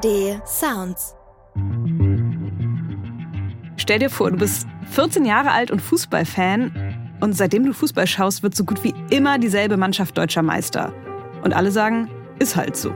ARD Sounds. Stell dir vor, du bist 14 Jahre alt und Fußballfan und seitdem du Fußball schaust, wird so gut wie immer dieselbe Mannschaft deutscher Meister. Und alle sagen, ist halt so.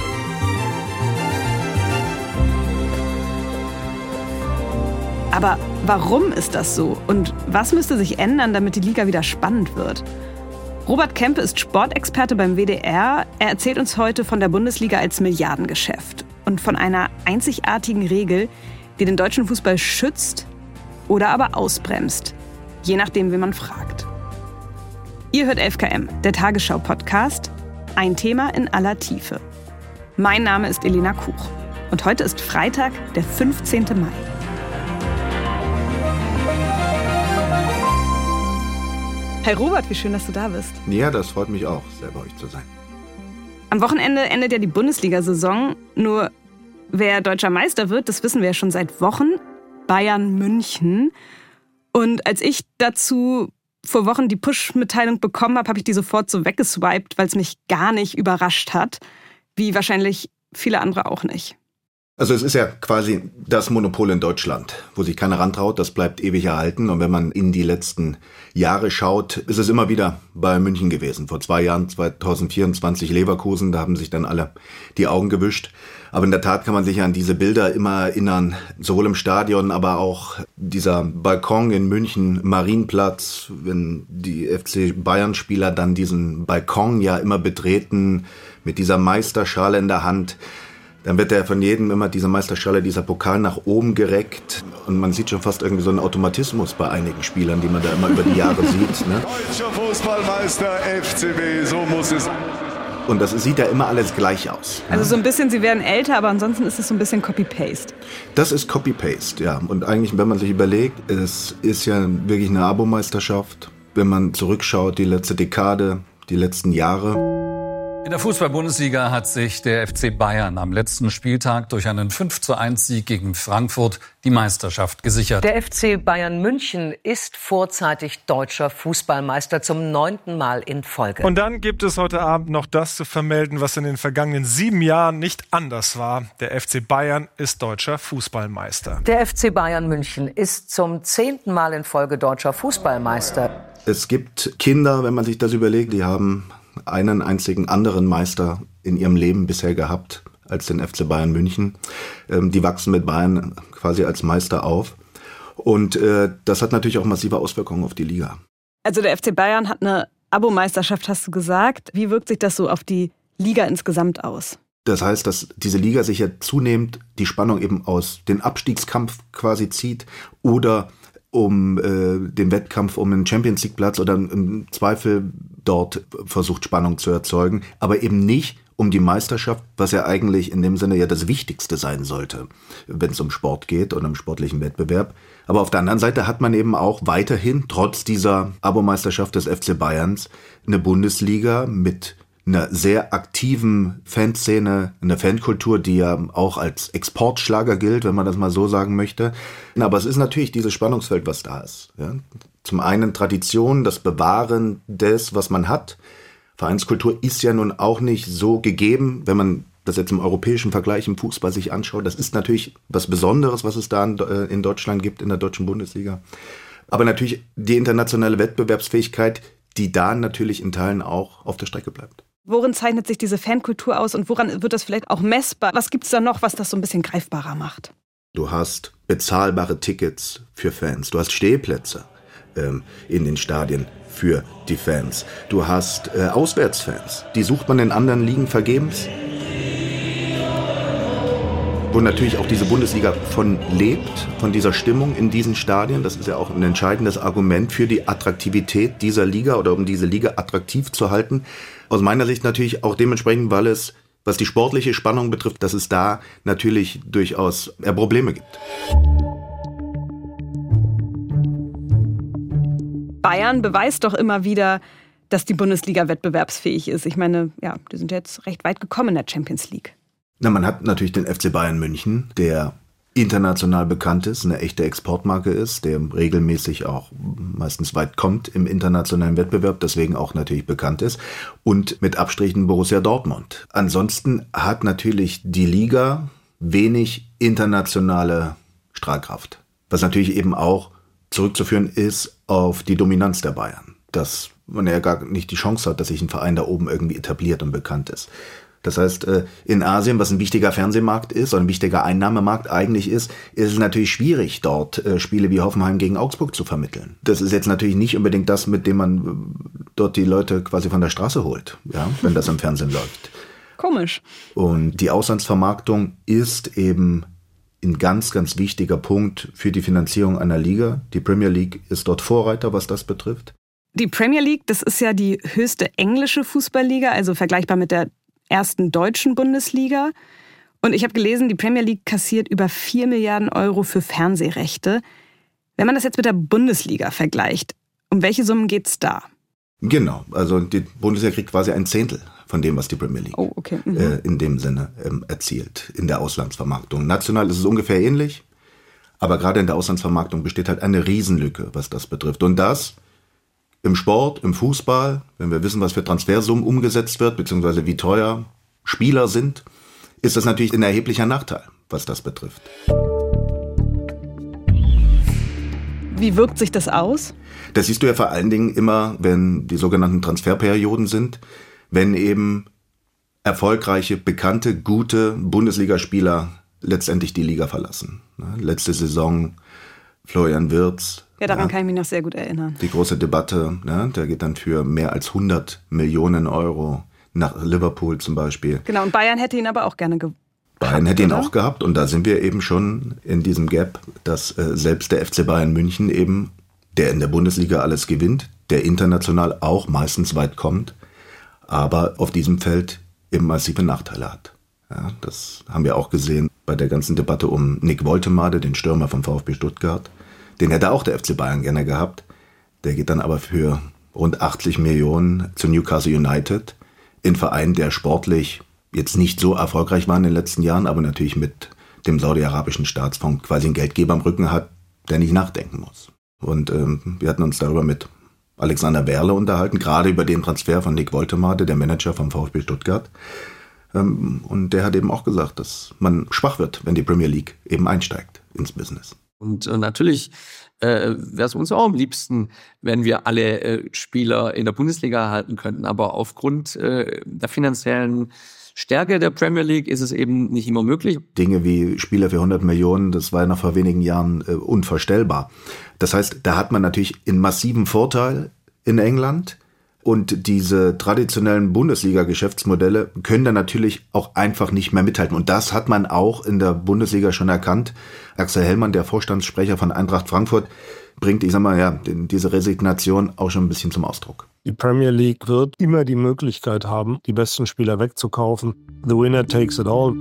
Aber warum ist das so? Und was müsste sich ändern, damit die Liga wieder spannend wird? Robert Kempe ist Sportexperte beim WDR. Er erzählt uns heute von der Bundesliga als Milliardengeschäft und von einer einzigartigen Regel, die den deutschen Fußball schützt oder aber ausbremst. Je nachdem, wen man fragt. Ihr hört 11KM, der Tagesschau-Podcast. Ein Thema in aller Tiefe. Mein Name ist Elena Kuch. Und heute ist Freitag, der 15. Mai. Hey Robert, wie schön, dass du da bist. Ja, das freut mich auch, sehr bei euch zu sein. Am Wochenende endet ja die Bundesliga-Saison. Nur wer deutscher Meister wird, das wissen wir ja schon seit Wochen. Bayern München. Und als ich dazu vor Wochen die Push-Mitteilung bekommen habe, habe ich die sofort so weggeswiped, weil es mich gar nicht überrascht hat. Wie wahrscheinlich viele andere auch nicht. Also es ist ja quasi das Monopol in Deutschland, wo sich keiner rantraut, das bleibt ewig erhalten. Und wenn man in die letzten Jahre schaut, ist es immer wieder bei München gewesen. Vor 2 Jahren, 2024 Leverkusen, da haben sich dann alle die Augen gewischt. Aber in der Tat kann man sich an diese Bilder immer erinnern, sowohl im Stadion, aber auch dieser Balkon in München, Marienplatz, wenn die FC Bayern-Spieler dann diesen Balkon ja immer betreten, mit dieser Meisterschale in der Hand. Dann wird ja von jedem immer diese Meisterschale, dieser Pokal nach oben gereckt. Und man sieht schon fast irgendwie so einen Automatismus bei einigen Spielern, die man da immer über die Jahre sieht. Ne? Deutscher Fußballmeister FCB, so muss es. Und das sieht ja immer alles gleich aus. Also so ein bisschen, sie werden älter, aber ansonsten ist es so ein bisschen Copy-Paste. Das ist Copy-Paste, ja. Und eigentlich, wenn man sich überlegt, es ist ja wirklich eine Abo-Meisterschaft. Wenn man zurückschaut, die letzte Dekade, die letzten Jahre. In der Fußball-Bundesliga hat sich der FC Bayern am letzten Spieltag durch einen 5:1-Sieg gegen Frankfurt die Meisterschaft gesichert. Der FC Bayern München ist vorzeitig deutscher Fußballmeister zum 9. Mal in Folge. Und dann gibt es heute Abend noch das zu vermelden, was in den vergangenen 7 Jahren nicht anders war. Der FC Bayern ist deutscher Fußballmeister. Der FC Bayern München ist zum 10. Mal in Folge deutscher Fußballmeister. Es gibt Kinder, wenn man sich das überlegt, die haben einen einzigen anderen Meister in ihrem Leben bisher gehabt als den FC Bayern München. Die wachsen mit Bayern quasi als Meister auf. Und das hat natürlich auch massive Auswirkungen auf die Liga. Also der FC Bayern hat eine Abo-Meisterschaft, hast du gesagt. Wie wirkt sich das so auf die Liga insgesamt aus? Das heißt, dass diese Liga sich ja zunehmend die Spannung eben aus dem Abstiegskampf quasi zieht oder um den Wettkampf um einen Champions-League-Platz oder im Zweifel dort versucht, Spannung zu erzeugen, aber eben nicht um die Meisterschaft, was ja eigentlich in dem Sinne ja das Wichtigste sein sollte, wenn es um Sport geht und um sportlichen Wettbewerb. Aber auf der anderen Seite hat man eben auch weiterhin, trotz dieser Abo-Meisterschaft des FC Bayerns, eine Bundesliga mit einer sehr aktiven Fanszene, eine Fankultur, die ja auch als Exportschlager gilt, wenn man das mal so sagen möchte. Aber es ist natürlich dieses Spannungsfeld, was da ist. Ja? Zum einen Tradition, das Bewahren des, was man hat. Vereinskultur ist ja nun auch nicht so gegeben, wenn man das jetzt im europäischen Vergleich im Fußball sich anschaut. Das ist natürlich was Besonderes, was es da in Deutschland gibt, in der deutschen Bundesliga. Aber natürlich die internationale Wettbewerbsfähigkeit, die da natürlich in Teilen auch auf der Strecke bleibt. Worin zeichnet sich diese Fankultur aus und woran wird das vielleicht auch messbar? Was gibt es da noch, was das so ein bisschen greifbarer macht? Du hast bezahlbare Tickets für Fans. Du hast Stehplätze in den Stadien für die Fans. Du hast Auswärtsfans. Die sucht man in anderen Ligen vergebens. Wo natürlich auch diese Bundesliga von lebt, von dieser Stimmung in diesen Stadien. Das ist ja auch ein entscheidendes Argument für die Attraktivität dieser Liga oder um diese Liga attraktiv zu halten. Aus meiner Sicht natürlich auch dementsprechend, weil es, was die sportliche Spannung betrifft, dass es da natürlich durchaus Probleme gibt. Bayern beweist doch immer wieder, dass die Bundesliga wettbewerbsfähig ist. Ich meine, ja, die sind jetzt recht weit gekommen in der Champions League. Na, man hat natürlich den FC Bayern München, der international bekannt ist, eine echte Exportmarke ist, der regelmäßig auch meistens weit kommt im internationalen Wettbewerb, deswegen auch natürlich bekannt ist, und mit Abstrichen Borussia Dortmund. Ansonsten hat natürlich die Liga wenig internationale Strahlkraft. Was natürlich eben auch zurückzuführen ist auf die Dominanz der Bayern. Dass man ja gar nicht die Chance hat, dass sich ein Verein da oben irgendwie etabliert und bekannt ist. Das heißt, in Asien, was ein wichtiger Fernsehmarkt ist oder ein wichtiger Einnahmemarkt eigentlich ist es natürlich schwierig, dort Spiele wie Hoffenheim gegen Augsburg zu vermitteln. Das ist jetzt natürlich nicht unbedingt das, mit dem man dort die Leute quasi von der Straße holt, ja, wenn das im Fernsehen läuft. Komisch. Und die Auslandsvermarktung ist eben ein ganz, ganz wichtiger Punkt für die Finanzierung einer Liga. Die Premier League ist dort Vorreiter, was das betrifft. Die Premier League, das ist ja die höchste englische Fußballliga, also vergleichbar mit der ersten deutschen Bundesliga. Und ich habe gelesen, die Premier League kassiert über 4 Milliarden Euro für Fernsehrechte. Wenn man das jetzt mit der Bundesliga vergleicht, um welche Summen geht es da? Genau, also die Bundesliga kriegt quasi ein Zehntel von dem, was die Premier League in dem Sinne erzielt, in der Auslandsvermarktung. National ist es ungefähr ähnlich, aber gerade in der Auslandsvermarktung besteht halt eine Riesenlücke, was das betrifft. Und das im Sport, im Fußball, wenn wir wissen, was für Transfersummen umgesetzt wird, beziehungsweise wie teuer Spieler sind, ist das natürlich ein erheblicher Nachteil, was das betrifft. Wie wirkt sich das aus? Das siehst du ja vor allen Dingen immer, wenn die sogenannten Transferperioden sind, wenn eben erfolgreiche, bekannte, gute Bundesligaspieler letztendlich die Liga verlassen. Letzte Saison Florian Wirtz. Ja, daran kann ich mich noch sehr gut erinnern. Die große Debatte, der geht dann für mehr als 100 Millionen Euro nach Liverpool zum Beispiel. Genau, und Bayern hätte ihn aber auch gerne gehabt. Bayern hätte ihn auch gehabt und da sind wir eben schon in diesem Gap, dass selbst der FC Bayern München eben, der in der Bundesliga alles gewinnt, der international auch meistens weit kommt, aber auf diesem Feld eben massive Nachteile hat. Ja, das haben wir auch gesehen bei der ganzen Debatte um Nick Woltemade, den Stürmer vom VfB Stuttgart. Den hätte auch der FC Bayern gerne gehabt. Der geht dann aber für rund 80 Millionen zu Newcastle United, ein Verein, der sportlich jetzt nicht so erfolgreich war in den letzten Jahren, aber natürlich mit dem saudi-arabischen Staatsfonds quasi einen Geldgeber am Rücken hat, der nicht nachdenken muss. Und wir hatten uns darüber mit Alexander Werle unterhalten, gerade über den Transfer von Nick Woltemade, der Manager vom VfB Stuttgart. Und der hat eben auch gesagt, dass man schwach wird, wenn die Premier League eben einsteigt ins Business. Und natürlich wäre es uns auch am liebsten, wenn wir alle Spieler in der Bundesliga erhalten könnten. Aber aufgrund der finanziellen Stärke der Premier League ist es eben nicht immer möglich. Dinge wie Spieler für 100 Millionen, das war ja noch vor wenigen Jahren unvorstellbar. Das heißt, da hat man natürlich einen massiven Vorteil in England. Und diese traditionellen Bundesliga-Geschäftsmodelle können dann natürlich auch einfach nicht mehr mithalten. Und das hat man auch in der Bundesliga schon erkannt. Axel Hellmann, der Vorstandssprecher von Eintracht Frankfurt, bringt, diese Resignation auch schon ein bisschen zum Ausdruck. Die Premier League wird immer die Möglichkeit haben, die besten Spieler wegzukaufen. The winner takes it all.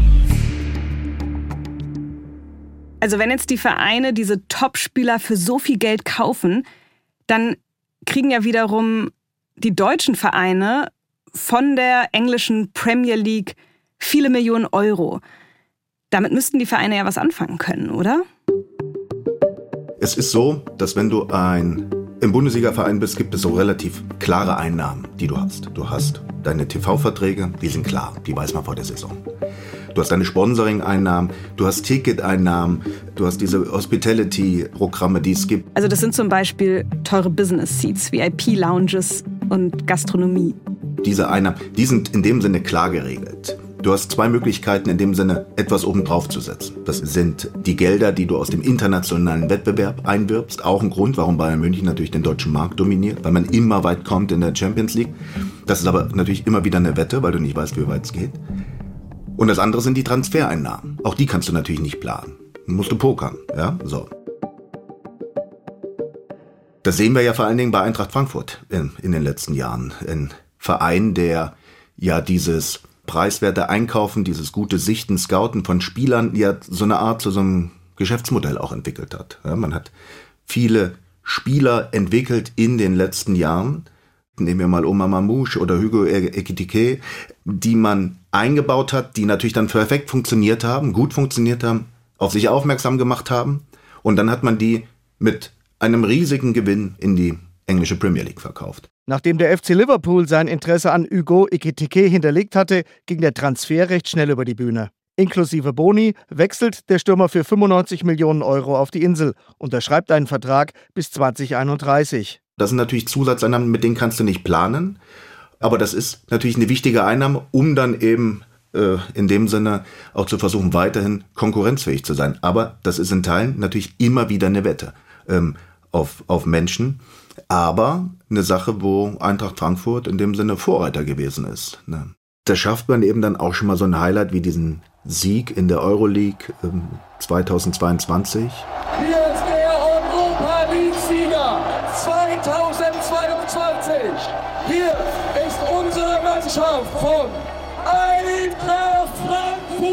Also wenn jetzt die Vereine diese Top-Spieler für so viel Geld kaufen, dann kriegen ja wiederum die deutschen Vereine von der englischen Premier League viele Millionen Euro. Damit müssten die Vereine ja was anfangen können, oder? Es ist so, dass wenn du im Bundesliga-Verein bist, gibt es so relativ klare Einnahmen, die du hast. Du hast deine TV-Verträge, die sind klar, die weiß man vor der Saison. Du hast deine Sponsoring-Einnahmen, du hast Ticket-Einnahmen, du hast diese Hospitality-Programme, die es gibt. Also das sind zum Beispiel teure Business-Seats, VIP-Lounges und Gastronomie. Diese Einnahmen, die sind in dem Sinne klar geregelt. Du hast zwei Möglichkeiten, in dem Sinne etwas obendrauf zu setzen. Das sind die Gelder, die du aus dem internationalen Wettbewerb einwirbst. Auch ein Grund, warum Bayern München natürlich den deutschen Markt dominiert, weil man immer weit kommt in der Champions League. Das ist aber natürlich immer wieder eine Wette, weil du nicht weißt, wie weit es geht. Und das andere sind die Transfereinnahmen. Auch die kannst du natürlich nicht planen. Musst du pokern, ja, so. Das sehen wir ja vor allen Dingen bei Eintracht Frankfurt in den letzten Jahren. Ein Verein, der ja dieses preiswerte Einkaufen, dieses gute Sichten, Scouten von Spielern ja so eine Art zu so einem Geschäftsmodell auch entwickelt hat. Ja, man hat viele Spieler entwickelt in den letzten Jahren. Nehmen wir mal Omar Mamouche oder Hugo Ekitike, die man eingebaut hat, die natürlich dann perfekt funktioniert haben, gut funktioniert haben, auf sich aufmerksam gemacht haben. Und dann hat man die mit einem riesigen Gewinn in die englische Premier League verkauft. Nachdem der FC Liverpool sein Interesse an Hugo Ekitike hinterlegt hatte, ging der Transfer recht schnell über die Bühne. Inklusive Boni wechselt der Stürmer für 95 Millionen Euro auf die Insel, unterschreibt einen Vertrag bis 2031. Das sind natürlich Zusatzeinnahmen, mit denen kannst du nicht planen. Aber das ist natürlich eine wichtige Einnahme, um dann eben in dem Sinne auch zu versuchen, weiterhin konkurrenzfähig zu sein. Aber das ist in Teilen natürlich immer wieder eine Wette auf Menschen. Aber eine Sache, wo Eintracht Frankfurt in dem Sinne Vorreiter gewesen ist. Ne? Da schafft man eben dann auch schon mal so ein Highlight wie diesen Sieg in der Euroleague 2022. Hier ist der Europa-League-Sieger 2022. Hier ist unsere Mannschaft von Eintracht Frankfurt.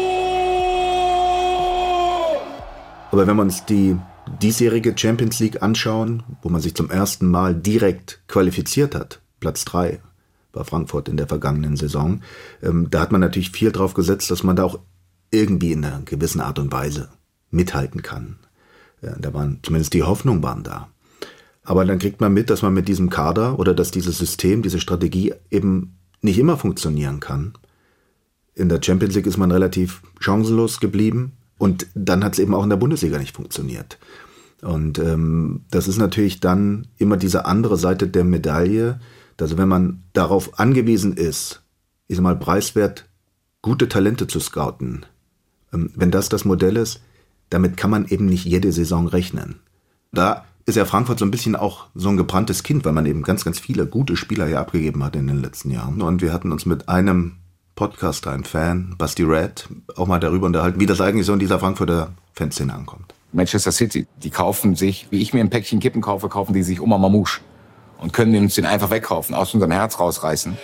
Aber wenn wir uns die diesjährige Champions League anschauen, wo man sich zum ersten Mal direkt qualifiziert hat, Platz 3 war Frankfurt in der vergangenen Saison, da hat man natürlich viel drauf gesetzt, dass man da auch irgendwie in einer gewissen Art und Weise mithalten kann. Da waren zumindest die Hoffnungen waren da. Aber dann kriegt man mit, dass man mit diesem Kader oder dass dieses System, diese Strategie eben nicht immer funktionieren kann. In der Champions League ist man relativ chancenlos geblieben und dann hat es eben auch in der Bundesliga nicht funktioniert. Und das ist natürlich dann immer diese andere Seite der Medaille. Also wenn man darauf angewiesen ist, ich sag mal preiswert, gute Talente zu scouten, wenn das Modell ist, damit kann man eben nicht jede Saison rechnen. Da ist ja Frankfurt so ein bisschen auch so ein gebranntes Kind, weil man eben ganz, ganz viele gute Spieler hier abgegeben hat in den letzten Jahren. Und wir hatten uns mit einem Podcaster, einem Fan, Basti Red, auch mal darüber unterhalten, wie das eigentlich so in dieser Frankfurter Fanszene ankommt. Manchester City, die kaufen sich, wie ich mir ein Päckchen Kippen kaufe, kaufen die sich Oma Mamouche und können uns den einfach wegkaufen, aus unserem Herz rausreißen.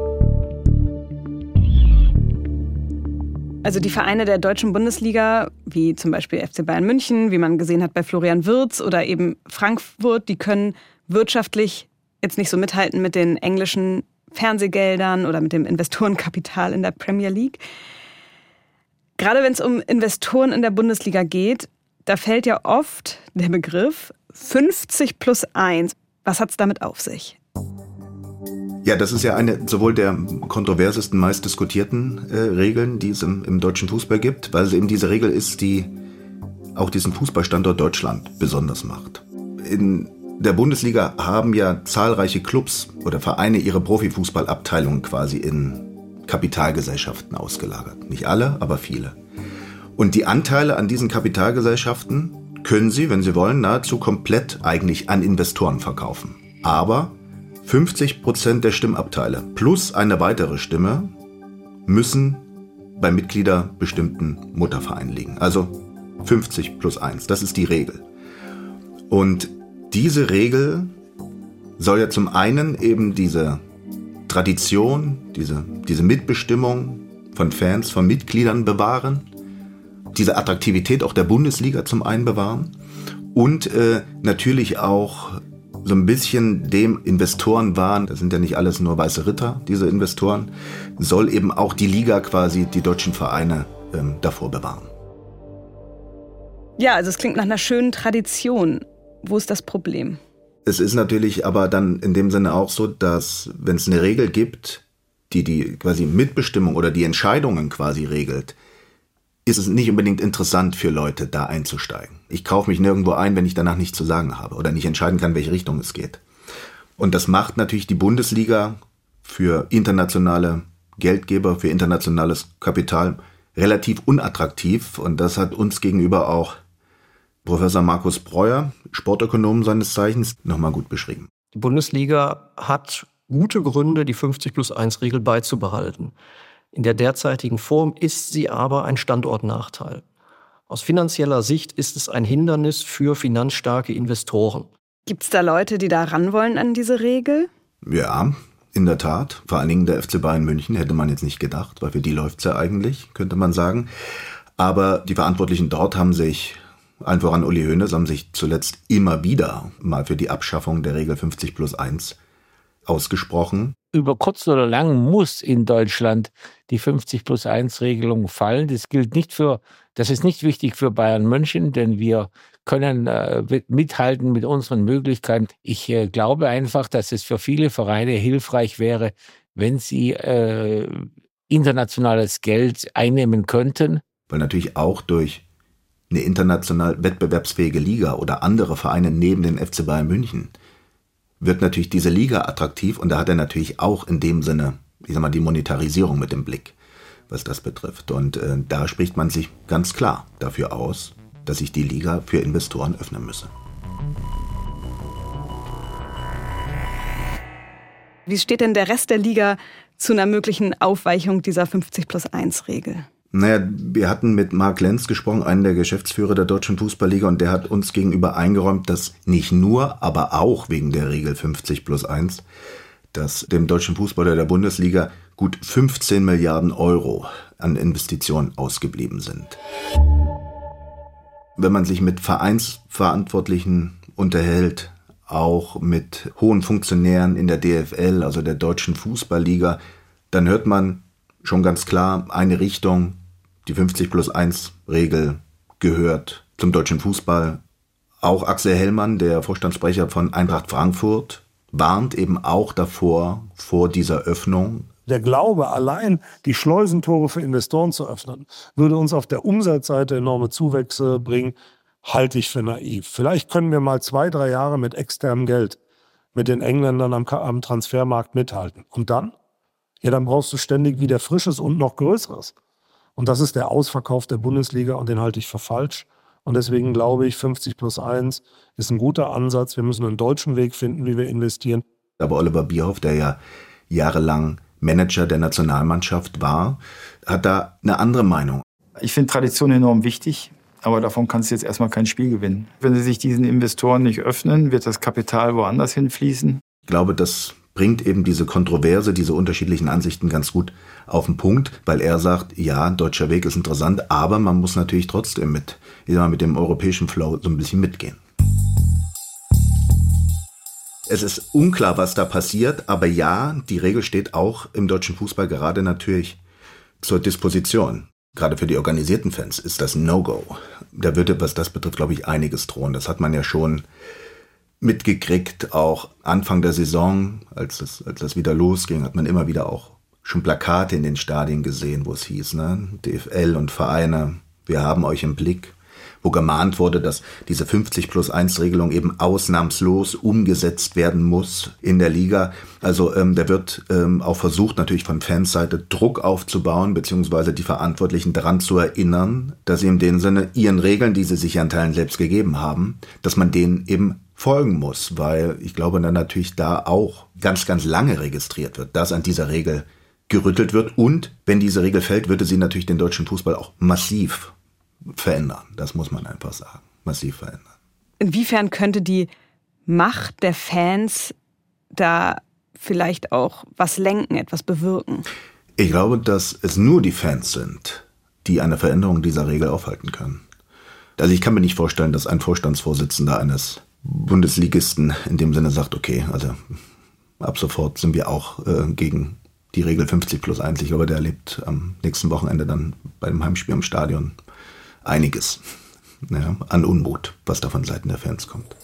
Also die Vereine der deutschen Bundesliga, wie zum Beispiel FC Bayern München, wie man gesehen hat bei Florian Wirtz oder eben Frankfurt, die können wirtschaftlich jetzt nicht so mithalten mit den englischen Fernsehgeldern oder mit dem Investorenkapital in der Premier League. Gerade wenn es um Investoren in der Bundesliga geht, da fällt ja oft der Begriff 50+1. Was hat es damit auf sich? Ja, das ist ja eine sowohl der kontroversesten, meist diskutierten Regeln, die es im deutschen Fußball gibt, weil es eben diese Regel ist, die auch diesen Fußballstandort Deutschland besonders macht. In der Bundesliga haben ja zahlreiche Clubs oder Vereine ihre Profifußballabteilungen quasi in Kapitalgesellschaften ausgelagert. Nicht alle, aber viele. Und die Anteile an diesen Kapitalgesellschaften können sie, wenn sie wollen, nahezu komplett eigentlich an Investoren verkaufen. Aber 50% der Stimmabteile plus eine weitere Stimme müssen bei mitgliederbestimmten Muttervereinen liegen. Also 50+1, das ist die Regel. Und diese Regel soll ja zum einen eben diese Tradition, diese Mitbestimmung von Fans, von Mitgliedern bewahren, diese Attraktivität auch der Bundesliga zum einen bewahren und natürlich auch so ein bisschen dem Investorenwahn, das sind ja nicht alles nur weiße Ritter, diese Investoren, soll eben auch die Liga quasi, die deutschen Vereine davor bewahren. Ja, also es klingt nach einer schönen Tradition. Wo ist das Problem? Es ist natürlich aber dann in dem Sinne auch so, dass wenn es eine Regel gibt, die quasi Mitbestimmung oder die Entscheidungen quasi regelt, ist es nicht unbedingt interessant für Leute, da einzusteigen. Ich kaufe mich nirgendwo ein, wenn ich danach nichts zu sagen habe oder nicht entscheiden kann, welche Richtung es geht. Und das macht natürlich die Bundesliga für internationale Geldgeber, für internationales Kapital relativ unattraktiv. Und das hat uns gegenüber auch Professor Markus Breuer, Sportökonom seines Zeichens, nochmal gut beschrieben. Die Bundesliga hat gute Gründe, die 50+1-Regel beizubehalten. In der derzeitigen Form ist sie aber ein Standortnachteil. Aus finanzieller Sicht ist es ein Hindernis für finanzstarke Investoren. Gibt es da Leute, die da ran wollen an diese Regel? Ja, in der Tat. Vor allen Dingen der FC Bayern München hätte man jetzt nicht gedacht, weil für die läuft's ja eigentlich, könnte man sagen. Aber die Verantwortlichen dort haben sich, allen voran Uli Hoeneß, haben sich zuletzt immer wieder mal für die Abschaffung der Regel 50+1 ausgesprochen. Über kurz oder lang muss in Deutschland die 50+1-Regelung fallen. Das ist nicht wichtig für Bayern München, denn wir können mithalten mit unseren Möglichkeiten. Ich glaube einfach, dass es für viele Vereine hilfreich wäre, wenn sie internationales Geld einnehmen könnten. Weil natürlich auch durch eine international wettbewerbsfähige Liga oder andere Vereine neben den FC Bayern München wird natürlich diese Liga attraktiv und da hat er natürlich auch in dem Sinne, ich sag mal, die Monetarisierung mit im Blick, was das betrifft. Und da spricht man sich ganz klar dafür aus, dass sich die Liga für Investoren öffnen müsse. Wie steht denn der Rest der Liga zu einer möglichen Aufweichung dieser 50+1-Regel? Naja, wir hatten mit Marc Lenz gesprochen, einen der Geschäftsführer der Deutschen Fußballliga, und der hat uns gegenüber eingeräumt, dass nicht nur, aber auch wegen der Regel 50+1, dass dem deutschen Fußball oder der Bundesliga gut 15 Milliarden Euro an Investitionen ausgeblieben sind. Wenn man sich mit Vereinsverantwortlichen unterhält, auch mit hohen Funktionären in der DFL, also der Deutschen Fußballliga, dann hört man schon ganz klar eine Richtung. Die 50+1-Regel gehört zum deutschen Fußball. Auch Axel Hellmann, der Vorstandssprecher von Eintracht Frankfurt, warnt eben auch davor, vor dieser Öffnung. Der Glaube, allein die Schleusentore für Investoren zu öffnen, würde uns auf der Umsatzseite enorme Zuwächse bringen, halte ich für naiv. Vielleicht können wir mal 2-3 Jahre mit externem Geld mit den Engländern am Transfermarkt mithalten. Und dann? Ja, dann brauchst du ständig wieder Frisches und noch Größeres. Und das ist der Ausverkauf der Bundesliga und den halte ich für falsch. Und deswegen glaube ich, 50+1 ist ein guter Ansatz. Wir müssen einen deutschen Weg finden, wie wir investieren. Aber Oliver Bierhoff, der ja jahrelang Manager der Nationalmannschaft war, hat da eine andere Meinung. Ich finde Tradition enorm wichtig, aber davon kannst du jetzt erstmal kein Spiel gewinnen. Wenn sie sich diesen Investoren nicht öffnen, wird das Kapital woanders hinfließen. Ich glaube, das bringt eben diese Kontroverse, diese unterschiedlichen Ansichten ganz gut auf den Punkt, weil er sagt, ja, deutscher Weg ist interessant, aber man muss natürlich trotzdem mit dem europäischen Flow so ein bisschen mitgehen. Es ist unklar, was da passiert, aber ja, die Regel steht auch im deutschen Fußball gerade natürlich zur Disposition. Gerade für die organisierten Fans ist das ein No-Go. Da würde, was das betrifft, glaube ich, einiges drohen. Das hat man ja schon mitgekriegt, auch Anfang der Saison, als das wieder losging, hat man immer wieder auch schon Plakate in den Stadien gesehen, wo es hieß, ne, DFL und Vereine, wir haben euch im Blick, wo gemahnt wurde, dass diese 50+1-Regelung eben ausnahmslos umgesetzt werden muss in der Liga. Also da wird auch versucht, natürlich von Fansseite Druck aufzubauen, beziehungsweise die Verantwortlichen daran zu erinnern, dass sie in dem Sinne ihren Regeln, die sie sich an Teilen selbst gegeben haben, dass man denen eben folgen muss, weil ich glaube, dann natürlich da auch ganz, ganz lange registriert wird, dass an dieser Regel gerüttelt wird. Und wenn diese Regel fällt, würde sie natürlich den deutschen Fußball auch massiv verändern. Das muss man einfach sagen. Massiv verändern. Inwiefern könnte die Macht der Fans da vielleicht auch was lenken, etwas bewirken? Ich glaube, dass es nur die Fans sind, die eine Veränderung dieser Regel aufhalten können. Also ich kann mir nicht vorstellen, dass ein Vorstandsvorsitzender eines Bundesligisten in dem Sinne sagt, okay, also ab sofort sind wir auch gegen die Regel 50+1. Ich glaube, der erlebt am nächsten Wochenende dann bei dem Heimspiel im Stadion einiges, ja, an Unmut, was da von Seiten der Fans kommt.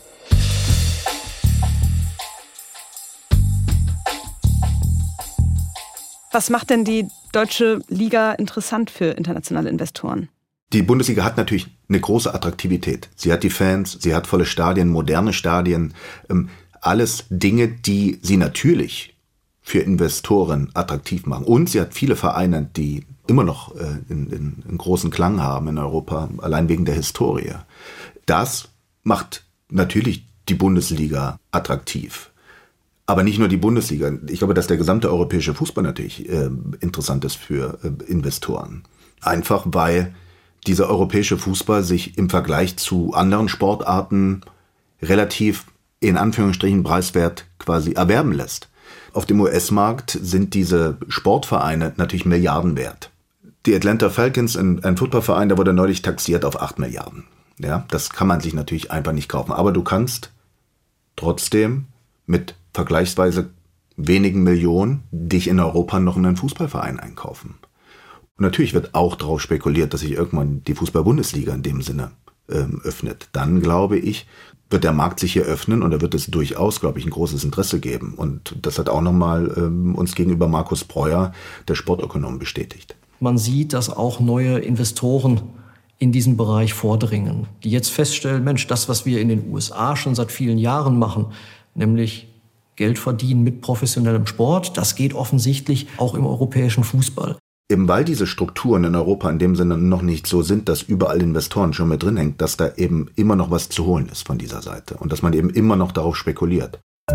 Was macht denn die deutsche Liga interessant für internationale Investoren? Die Bundesliga hat natürlich eine große Attraktivität. Sie hat die Fans, sie hat volle Stadien, moderne Stadien, alles Dinge, die sie natürlich für Investoren attraktiv machen. Und sie hat viele Vereine, die immer noch einen großen Klang haben in Europa, allein wegen der Historie. Das macht natürlich die Bundesliga attraktiv. Aber nicht nur die Bundesliga. Ich glaube, dass der gesamte europäische Fußball natürlich interessant ist für Investoren. Einfach weil dieser europäische Fußball sich im Vergleich zu anderen Sportarten relativ, in Anführungsstrichen, preiswert quasi erwerben lässt. Auf dem US-Markt sind diese Sportvereine natürlich Milliarden wert. Die Atlanta Falcons, ein Footballverein, der wurde neulich taxiert auf 8 Milliarden. Ja, das kann man sich natürlich einfach nicht kaufen. Aber du kannst trotzdem mit vergleichsweise wenigen Millionen dich in Europa noch in einen Fußballverein einkaufen. Und natürlich wird auch darauf spekuliert, dass sich irgendwann die Fußball-Bundesliga in dem Sinne öffnet, dann glaube ich, wird der Markt sich hier öffnen und da wird es durchaus, glaube ich, ein großes Interesse geben. Und das hat auch nochmal uns gegenüber Markus Breuer, der Sportökonom, bestätigt. Man sieht, dass auch neue Investoren in diesen Bereich vordringen, die jetzt feststellen, Mensch, das, was wir in den USA schon seit vielen Jahren machen, nämlich Geld verdienen mit professionellem Sport, das geht offensichtlich auch im europäischen Fußball. Eben weil diese Strukturen in Europa in dem Sinne noch nicht so sind, dass überall Investoren schon mit drin hängen, dass da eben immer noch was zu holen ist von dieser Seite und dass man eben immer noch darauf spekuliert.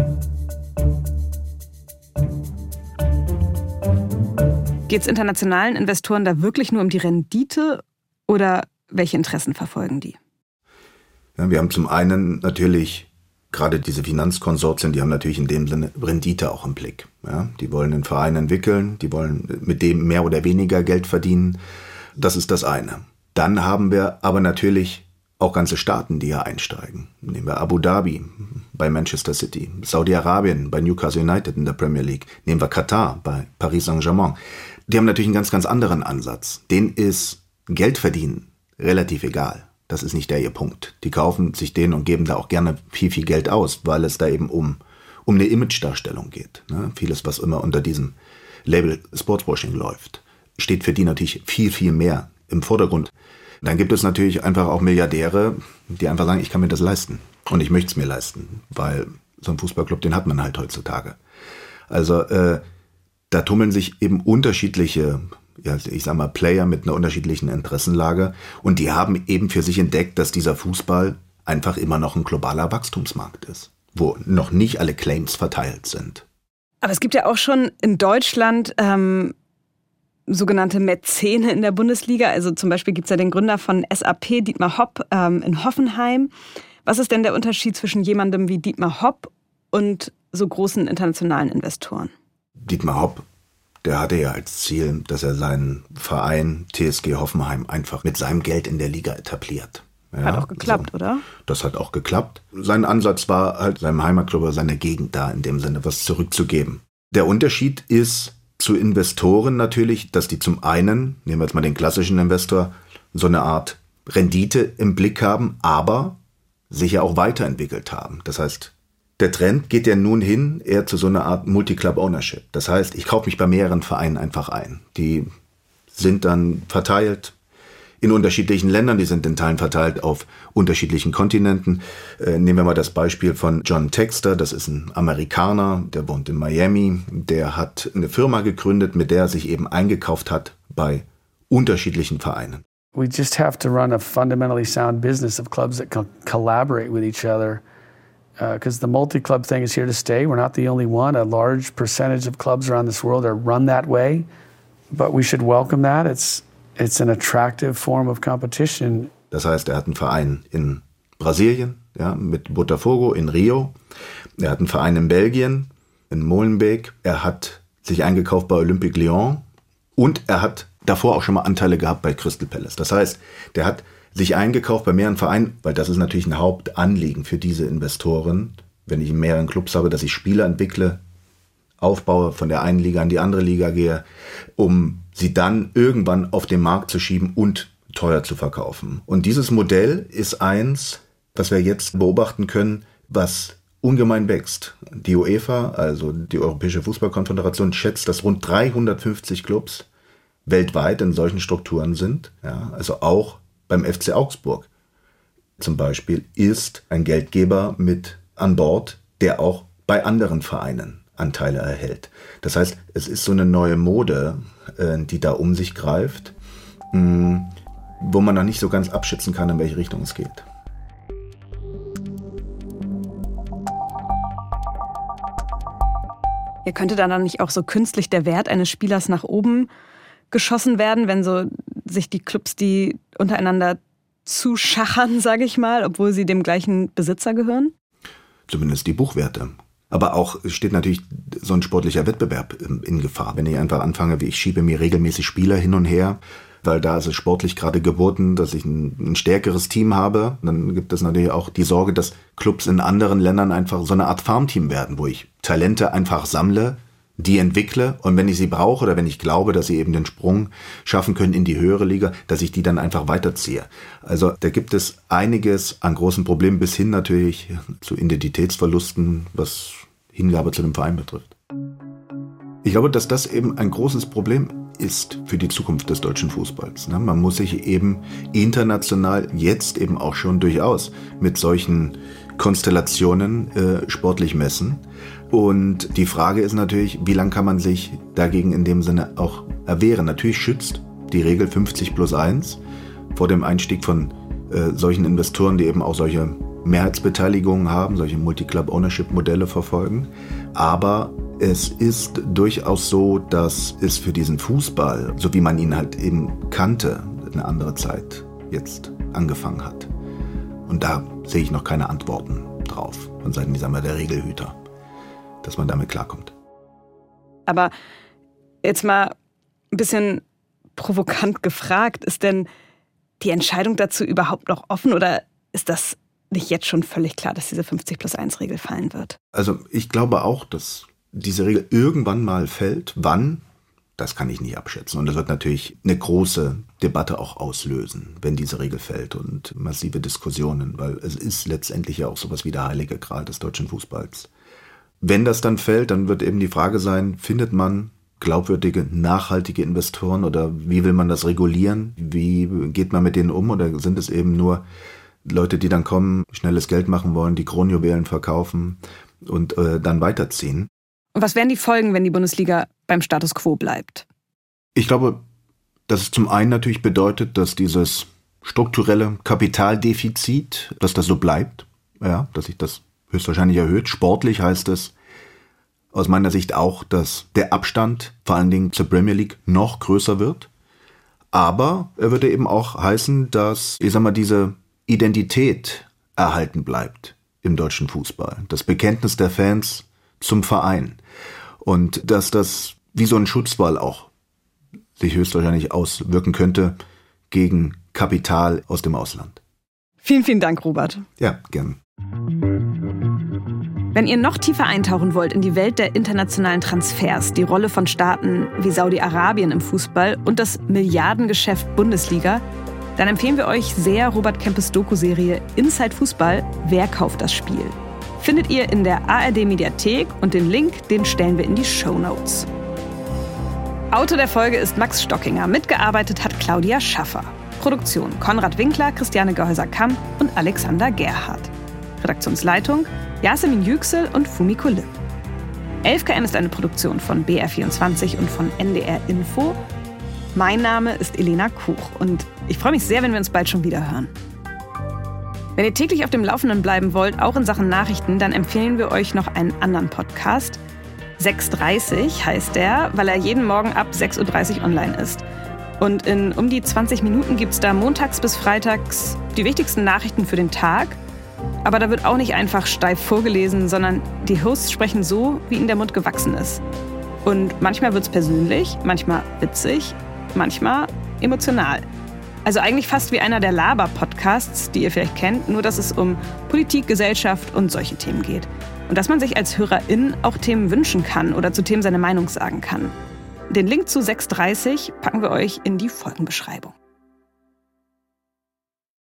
Geht es internationalen Investoren da wirklich nur um die Rendite oder welche Interessen verfolgen die? Ja, wir haben zum einen natürlich gerade diese Finanzkonsortien, die haben natürlich in dem Sinne Rendite auch im Blick. Ja, die wollen den Verein entwickeln, die wollen mit dem mehr oder weniger Geld verdienen. Das ist das eine. Dann haben wir aber natürlich auch ganze Staaten, die hier einsteigen. Nehmen wir Abu Dhabi bei Manchester City, Saudi-Arabien bei Newcastle United in der Premier League, nehmen wir Katar bei Paris Saint-Germain. Die haben natürlich einen ganz, ganz anderen Ansatz. Denen ist Geld verdienen relativ egal. Das ist nicht ihr Punkt. Die kaufen sich den und geben da auch gerne viel, viel Geld aus, weil es da eben um eine Image-Darstellung geht. Ne? Vieles, was immer unter diesem Label Sportswashing läuft, steht für die natürlich viel, viel mehr im Vordergrund. Dann gibt es natürlich einfach auch Milliardäre, die einfach sagen, ich kann mir das leisten und ich möchte es mir leisten, weil so ein Fußballclub, den hat man halt heutzutage. Also da tummeln sich eben unterschiedliche, ja, ich sag mal, Player mit einer unterschiedlichen Interessenlage und die haben eben für sich entdeckt, dass dieser Fußball einfach immer noch ein globaler Wachstumsmarkt ist, wo noch nicht alle Claims verteilt sind. Aber es gibt ja auch schon in Deutschland sogenannte Mäzene in der Bundesliga. Also zum Beispiel gibt es ja den Gründer von SAP, Dietmar Hopp, in Hoffenheim. Was ist denn der Unterschied zwischen jemandem wie Dietmar Hopp und so großen internationalen Investoren? Dietmar Hopp, der hatte ja als Ziel, dass er seinen Verein TSG Hoffenheim einfach mit seinem Geld in der Liga etabliert. Ja, hat auch geklappt, so, oder? Das hat auch geklappt. Sein Ansatz war halt, seinem Heimatclub oder seiner Gegend da in dem Sinne was zurückzugeben. Der Unterschied ist zu Investoren natürlich, dass die zum einen, nehmen wir jetzt mal den klassischen Investor, so eine Art Rendite im Blick haben, aber sich ja auch weiterentwickelt haben. Das heißt, der Trend geht ja nun hin eher zu so einer Art Multi-Club-Ownership. Das heißt, ich kaufe mich bei mehreren Vereinen einfach ein. Die sind dann verteilt in unterschiedlichen Ländern, die sind in Teilen verteilt auf unterschiedlichen Kontinenten. Nehmen wir mal das Beispiel von John Textor, das ist ein Amerikaner, der wohnt in Miami. Der hat eine Firma gegründet, mit der er sich eben eingekauft hat bei unterschiedlichen Vereinen. We just have to run a fundamentally sound business of clubs that can collaborate with each other. Because the multi-club thing is here to stay. We're not the only one. A large percentage of clubs around this world are run that way. But we should welcome that. It's an attractive form of competition. Das heißt, er hat einen Verein in Brasilien, ja, mit Botafogo in Rio. Er hat einen Verein in Belgien, in Molenbeek. Er hat sich eingekauft bei Olympique Lyon. Und er hat davor auch schon mal Anteile gehabt bei Crystal Palace. Das heißt, der hat sich eingekauft bei mehreren Vereinen, weil das ist natürlich ein Hauptanliegen für diese Investoren, wenn ich in mehreren Clubs habe, dass ich Spieler entwickle, aufbaue, von der einen Liga in die andere Liga gehe, um sie dann irgendwann auf den Markt zu schieben und teuer zu verkaufen. Und dieses Modell ist eins, was wir jetzt beobachten können, was ungemein wächst. Die UEFA, also die Europäische Fußballkonföderation, schätzt, dass rund 350 Clubs weltweit in solchen Strukturen sind. Ja, also auch beim FC Augsburg zum Beispiel ist ein Geldgeber mit an Bord, der auch bei anderen Vereinen Anteile erhält. Das heißt, es ist so eine neue Mode, die da um sich greift, wo man noch nicht so ganz abschätzen kann, in welche Richtung es geht. Ja, könnte dann nicht auch so künstlich der Wert eines Spielers nach oben geschossen werden, wenn so sich die Clubs, die untereinander zuschachern, sage ich mal, obwohl sie dem gleichen Besitzer gehören? Zumindest die Buchwerte. Aber auch steht natürlich so ein sportlicher Wettbewerb in Gefahr. Wenn ich einfach anfange, wie ich schiebe mir regelmäßig Spieler hin und her, weil da ist es sportlich gerade geboten, dass ich ein stärkeres Team habe. Dann gibt es natürlich auch die Sorge, dass Clubs in anderen Ländern einfach so eine Art Farmteam werden, wo ich Talente einfach sammle, die entwickle und wenn ich sie brauche oder wenn ich glaube, dass sie eben den Sprung schaffen können in die höhere Liga, dass ich die dann einfach weiterziehe. Also da gibt es einiges an großen Problemen bis hin natürlich zu Identitätsverlusten, was Hingabe zu dem Verein betrifft. Ich glaube, dass das eben ein großes Problem ist für die Zukunft des deutschen Fußballs. Man muss sich eben international jetzt eben auch schon durchaus mit solchen Konstellationen sportlich messen. Und die Frage ist natürlich, wie lange kann man sich dagegen in dem Sinne auch erwehren? Natürlich schützt die Regel 50+1 vor dem Einstieg von solchen Investoren, die eben auch solche Mehrheitsbeteiligungen haben, solche Multi-Club-Ownership-Modelle verfolgen. Aber es ist durchaus so, dass es für diesen Fußball, so wie man ihn halt eben kannte, eine andere Zeit jetzt angefangen hat. Und da sehe ich noch keine Antworten drauf von Seiten der Regelhüter, dass man damit klarkommt. Aber jetzt mal ein bisschen provokant gefragt, ist denn die Entscheidung dazu überhaupt noch offen oder ist das nicht jetzt schon völlig klar, dass diese 50+1-Regel fallen wird? Also ich glaube auch, dass diese Regel irgendwann mal fällt. Wann? Das kann ich nicht abschätzen. Und das wird natürlich eine große Debatte auch auslösen, wenn diese Regel fällt und massive Diskussionen, weil es ist letztendlich ja auch sowas wie der heilige Gral des deutschen Fußballs. Wenn das dann fällt, dann wird eben die Frage sein, findet man glaubwürdige, nachhaltige Investoren oder wie will man das regulieren? Wie geht man mit denen um? Oder sind es eben nur Leute, die dann kommen, schnelles Geld machen wollen, die Kronjuwelen verkaufen und dann weiterziehen? Und was wären die Folgen, wenn die Bundesliga beim Status quo bleibt? Ich glaube, dass es zum einen natürlich bedeutet, dass dieses strukturelle Kapitaldefizit, dass das so bleibt, ja, dass sich das höchstwahrscheinlich erhöht. Sportlich heißt es aus meiner Sicht auch, dass der Abstand vor allen Dingen zur Premier League noch größer wird. Aber er würde eben auch heißen, dass, diese Identität erhalten bleibt im deutschen Fußball. Das Bekenntnis der Fans zum Verein. Und dass das wie so ein Schutzwall auch sich höchstwahrscheinlich auswirken könnte gegen Kapital aus dem Ausland. Vielen, vielen Dank, Robert. Ja, gern. Wenn ihr noch tiefer eintauchen wollt in die Welt der internationalen Transfers, die Rolle von Staaten wie Saudi-Arabien im Fußball und das Milliardengeschäft Bundesliga, dann empfehlen wir euch sehr Robert Kempes Doku-Serie Inside Fußball – Wer kauft das Spiel? Findet ihr in der ARD-Mediathek und den Link, den stellen wir in die Shownotes. Autor der Folge ist Max Stockinger, mitgearbeitet hat Claudia Schaffer. Produktion Konrad Winkler, Christiane Gehäuser-Kamp und Alexander Gerhardt. Redaktionsleitung Yasemin Yüksel und Fumiko Lipp. 11KM ist eine Produktion von BR24 und von NDR Info. Mein Name ist Elena Kuch und ich freue mich sehr, wenn wir uns bald schon wieder hören. Wenn ihr täglich auf dem Laufenden bleiben wollt, auch in Sachen Nachrichten, dann empfehlen wir euch noch einen anderen Podcast. 6:30 heißt der, weil er jeden Morgen ab 6:30 Uhr online ist. Und in um die 20 Minuten gibt es da montags bis freitags die wichtigsten Nachrichten für den Tag. Aber da wird auch nicht einfach steif vorgelesen, sondern die Hosts sprechen so, wie ihnen der Mund gewachsen ist. Und manchmal wird es persönlich, manchmal witzig, manchmal emotional. Also eigentlich fast wie einer der Laber-Podcasts, die ihr vielleicht kennt, nur dass es um Politik, Gesellschaft und solche Themen geht. Und dass man sich als HörerIn auch Themen wünschen kann oder zu Themen seine Meinung sagen kann. Den Link zu 6:30 packen wir euch in die Folgenbeschreibung.